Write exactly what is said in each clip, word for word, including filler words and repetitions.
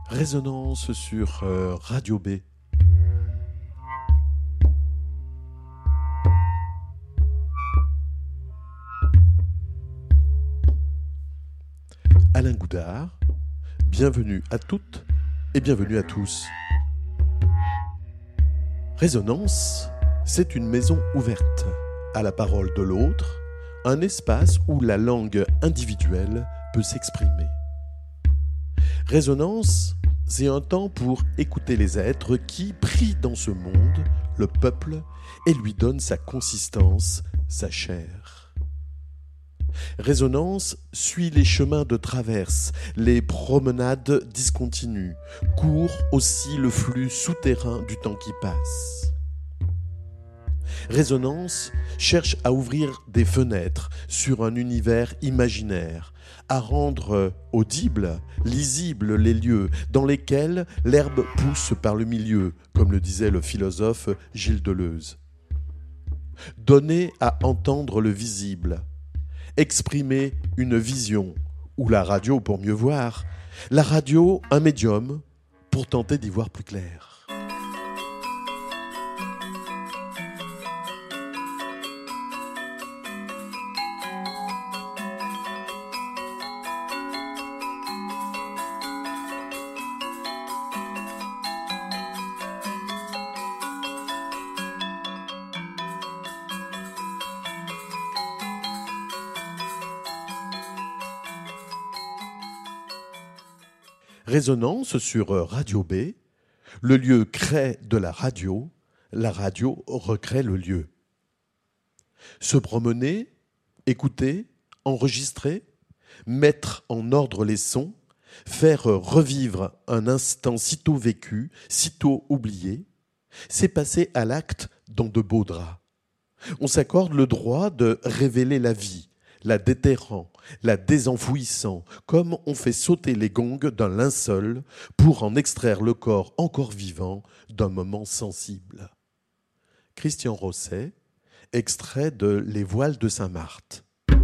Résonance sur euh, Radio B. Alain Goudard, bienvenue à toutes et bienvenue à tous. Résonance, c'est une maison ouverte à la parole de l'autre, un espace où la langue individuelle peut s'exprimer. Résonance, c'est un temps pour écouter les êtres qui, pris dans ce monde, le peuple, et lui donnent sa consistance, sa chair. Résonance suit les chemins de traverse, les promenades discontinues, court aussi le flux souterrain du temps qui passe. Résonance cherche à ouvrir des fenêtres sur un univers imaginaire, à rendre audibles, lisibles les lieux dans lesquels l'herbe pousse par le milieu, comme le disait le philosophe Gilles Deleuze. Donner à entendre le visible, exprimer une vision, ou la radio pour mieux voir, la radio un médium pour tenter d'y voir plus clair. Résonance sur Radio B, le lieu crée de la radio, la radio recrée le lieu. Se promener, écouter, enregistrer, mettre en ordre les sons, faire revivre un instant sitôt vécu, sitôt oublié, c'est passer à l'acte dans de beaux draps. On s'accorde le droit de révéler la vie, la déterrant, la désenfouissant, comme on fait sauter les gongs d'un linceul pour en extraire le corps encore vivant d'un moment sensible. Christian Rosset, extrait de Les voiles de Saint-Marthe.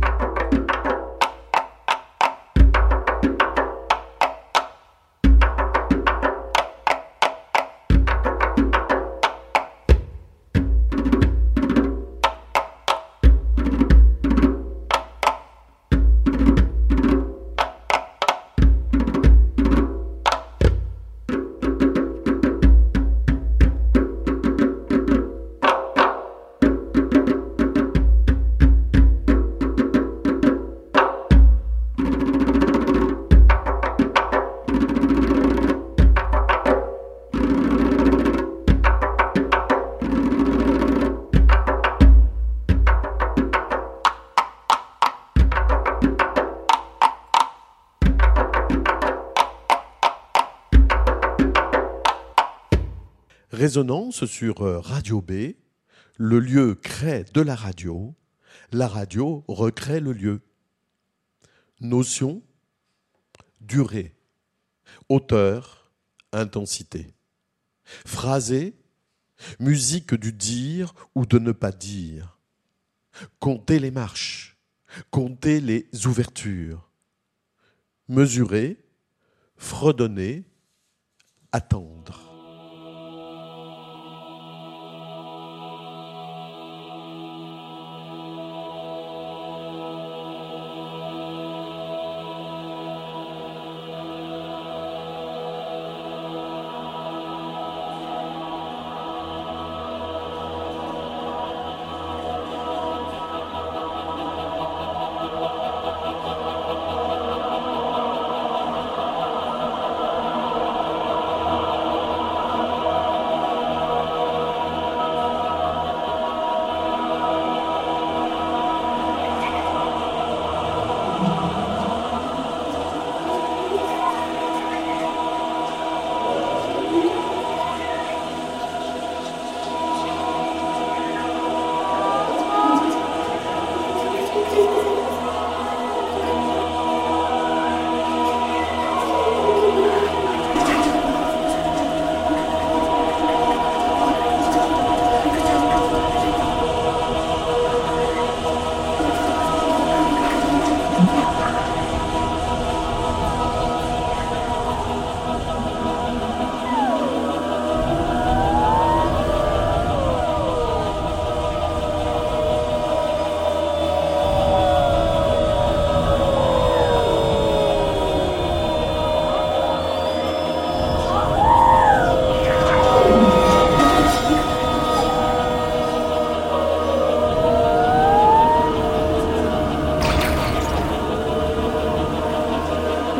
Résonance sur Radio B, le lieu crée de la radio, la radio recrée le lieu. Notion, durée, hauteur, intensité. Phrasé, musique du dire ou de ne pas dire. Compter les marches, compter les ouvertures. Mesurer, fredonner, attendre.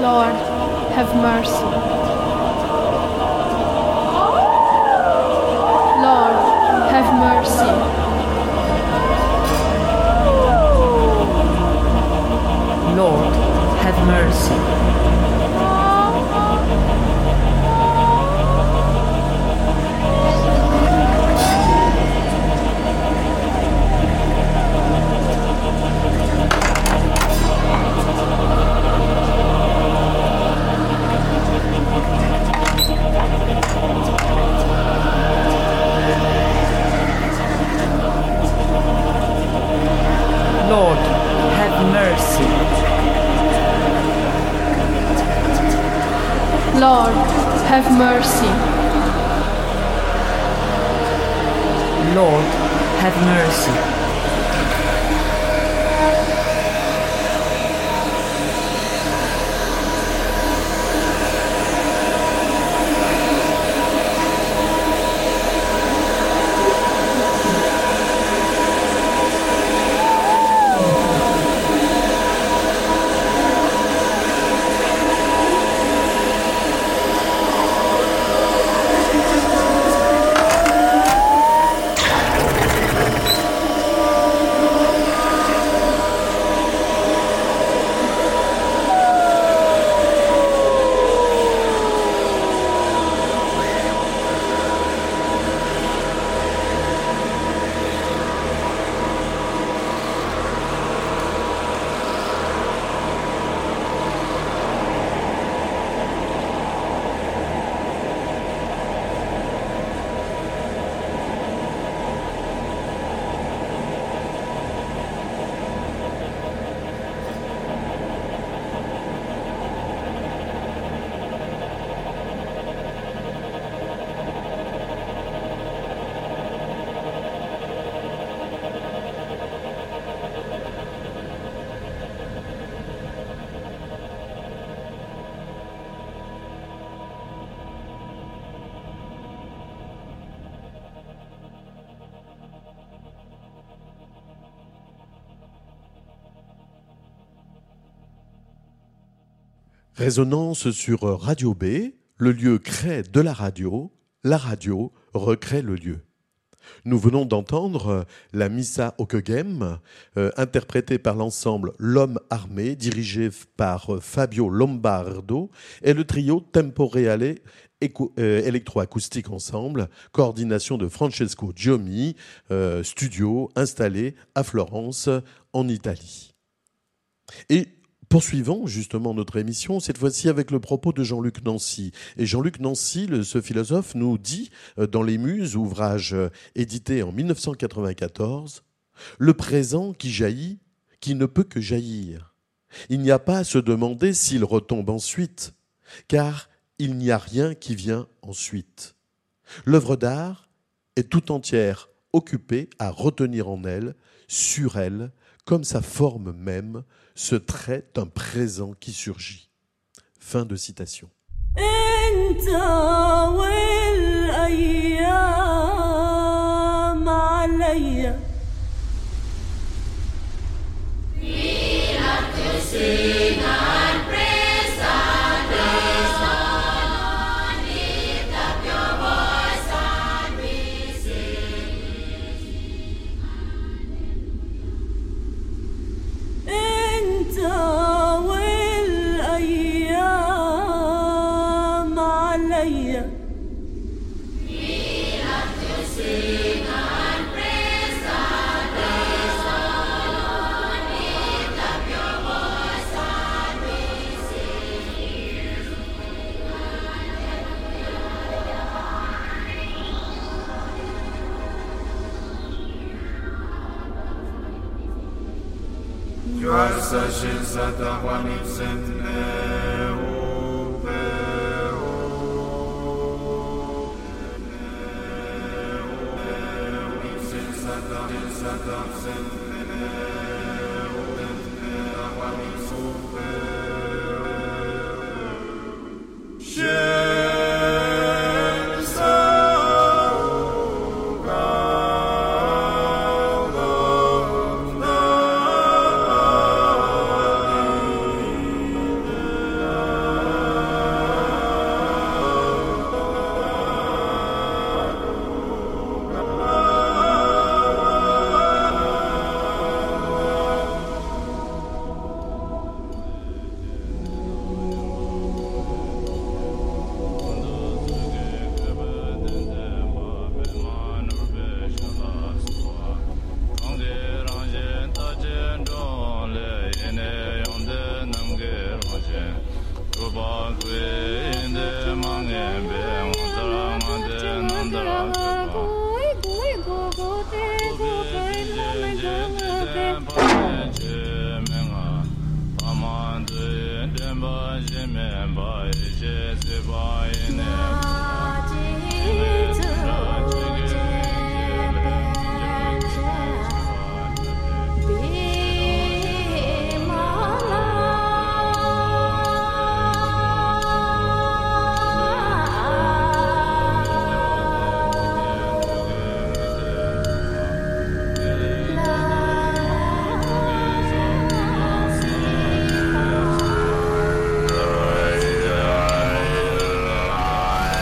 Lord, have mercy. Lord, have mercy. Lord, have mercy. Lord, have mercy. Lord, have mercy. Lord, have mercy. Résonance sur Radio B, le lieu crée de la radio, la radio recrée le lieu. Nous venons d'entendre la Missa Okegem, euh, interprétée par l'ensemble L'Homme Armé, dirigé par Fabio Lombardo, et le trio Temporeale euh, électroacoustique ensemble, coordination de Francesco Giomi, euh, studio installé à Florence, en Italie. Et poursuivons justement notre émission, cette fois-ci avec le propos de Jean-Luc Nancy. Et Jean-Luc Nancy, le, ce philosophe, nous dit euh, dans Les Muses, ouvrage euh, édité en mille neuf cent quatre-vingt-quatorze, « Le présent qui jaillit, qui ne peut que jaillir. Il n'y a pas à se demander s'il retombe ensuite, car il n'y a rien qui vient ensuite. L'œuvre d'art est tout entière occupée à retenir en elle, sur elle, comme sa forme même, ce trait d'un présent qui surgit. » Fin de citation. Oh Bye.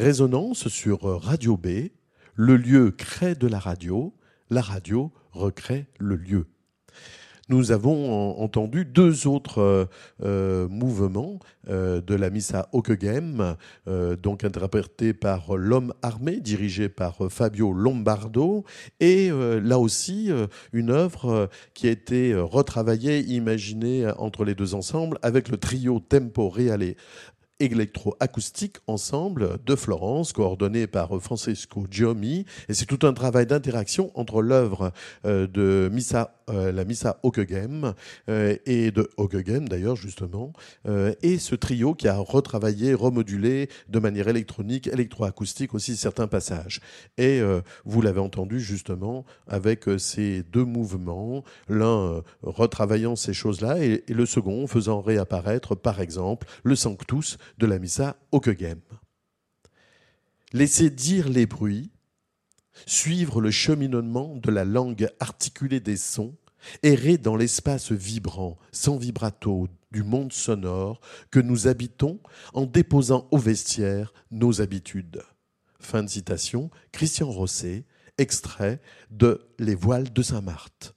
Résonance sur Radio B. Le lieu crée de la radio, la radio recrée le lieu. Nous avons entendu deux autres euh, euh, mouvements euh, de la Missa Ockeghem, euh, donc interprétés par l'Homme armé, dirigé par Fabio Lombardo, et euh, là aussi euh, une œuvre euh, qui a été retravaillée, imaginée entre les deux ensembles, avec le trio Tempo Reale électroacoustique ensemble de Florence, coordonné par Francesco Giomi. Et c'est tout un travail d'interaction entre l'œuvre euh, de Missa, euh, la Missa Ockeghem euh, et de Ockeghem d'ailleurs justement, euh, et ce trio qui a retravaillé, remodulé de manière électronique, électroacoustique aussi certains passages. Et euh, vous l'avez entendu justement avec euh, ces deux mouvements, l'un euh, retravaillant ces choses-là et, et le second faisant réapparaître par exemple le Sanctus de la Missa Ockeghem. Laissez dire les bruits, suivre le cheminement de la langue articulée des sons, errer dans l'espace vibrant, sans vibrato, du monde sonore que nous habitons en déposant au vestiaire nos habitudes. Fin de citation, Christian Rosset, extrait de Les voiles de Saint-Marthe.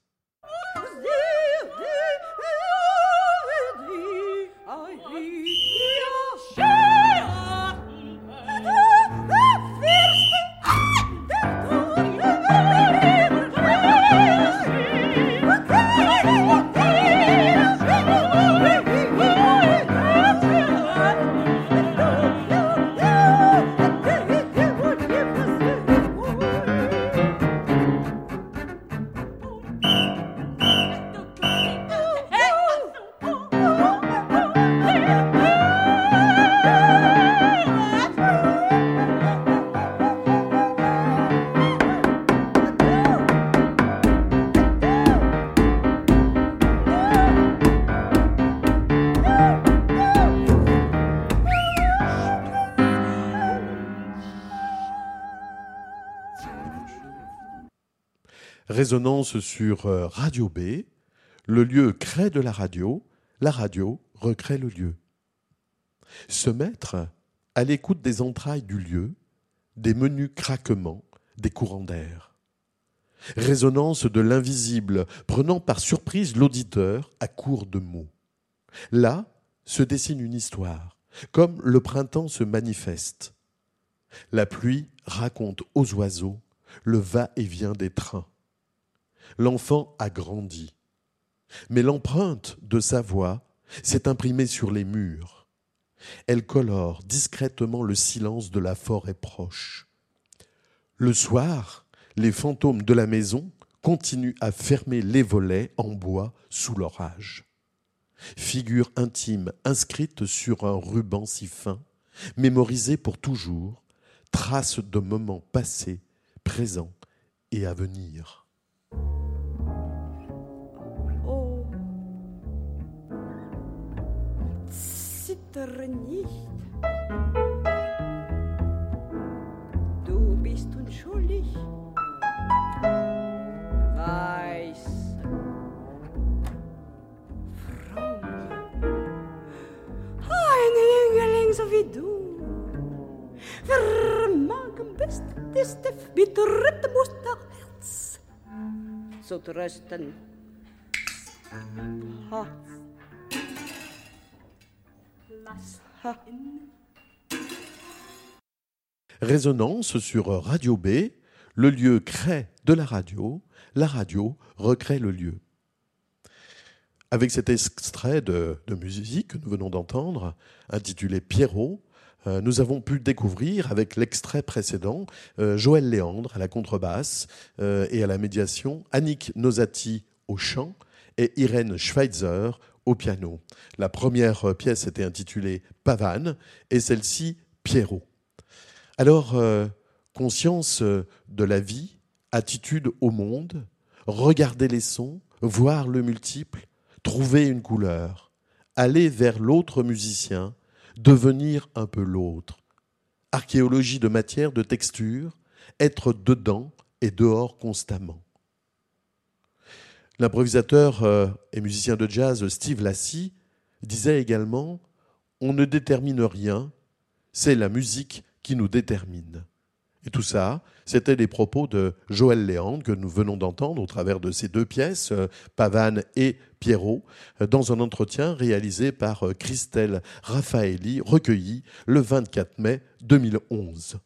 Résonance sur Radio B. Le lieu crée de la radio, la radio recrée le lieu. Se mettre à l'écoute des entrailles du lieu, des menus craquements, des courants d'air. Résonance de l'invisible, prenant par surprise l'auditeur à court de mots. Là se dessine une histoire, comme le printemps se manifeste. La pluie raconte aux oiseaux le va-et-vient des trains. L'enfant a grandi, mais l'empreinte de sa voix s'est imprimée sur les murs. Elle colore discrètement le silence de la forêt proche. Le soir, les fantômes de la maison continuent à fermer les volets en bois sous l'orage. Figure intime inscrite sur un ruban si fin, mémorisée pour toujours, trace de moments passés, présents et à venir. Zittere nicht. Du bist unschuldig. Weiß. Frau. Ein Jüngerling so wie du. Vermag am besten ist mit Rhythmus der Herz zu trösten. Ha. Résonance sur Radio B, le lieu crée de la radio, la radio recrée le lieu. Avec cet extrait de, de musique que nous venons d'entendre, intitulé Pierrot, euh, nous avons pu découvrir avec l'extrait précédent euh, Joël Léandre à la contrebasse euh, et à la médiation, Annick Nosati au chant et Irène Schweitzer au piano. La première pièce était intitulée Pavane et celle-ci Pierrot. Alors, euh, conscience de la vie, attitude au monde, regarder les sons, voir le multiple, trouver une couleur, aller vers l'autre musicien, devenir un peu l'autre. Archéologie de matière, de texture, être dedans et dehors constamment. L'improvisateur et musicien de jazz Steve Lacy disait également « On ne détermine rien, c'est la musique qui nous détermine. Et tout ça, c'était les propos de Joël Léandre que nous venons d'entendre au travers de ces deux pièces, euh, Pavane et Pierrot, euh, dans un entretien réalisé par euh, Christelle Raffaelli, recueilli le vingt-quatre mai deux mille onze.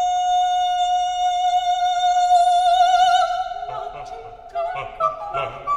La